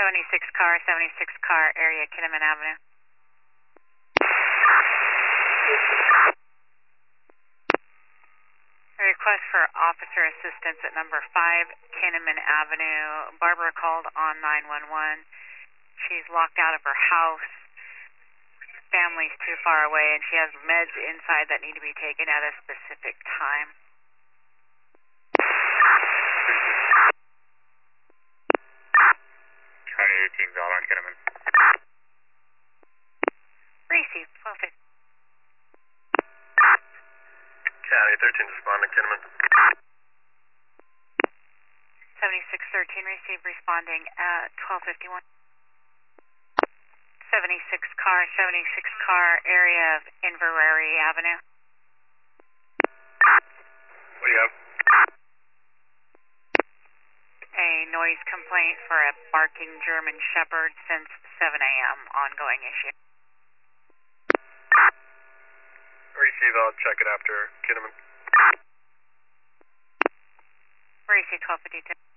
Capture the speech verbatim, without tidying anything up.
seventy-six car, seventy-six car, area Kinnaman Avenue. A request for officer assistance at number five Kinnaman Avenue. Barbara called on nine one one. She's locked out of her house. Family's too far away, and she has meds inside that need to be taken at a specific time. County eighteen, Bell on Kinnaman. Receive, twelve fifty. County thirteen, responding Kinnaman. seventy-six thirteen, receive, responding at twelve fifty-one. seventy-six car, seventy-six car, area of Inverary Avenue. What do you have? A noise complaint for a barking German Shepherd since seven A M Ongoing issue. Receive, I'll check it after Kinnaman. Receive twelve fifty-two.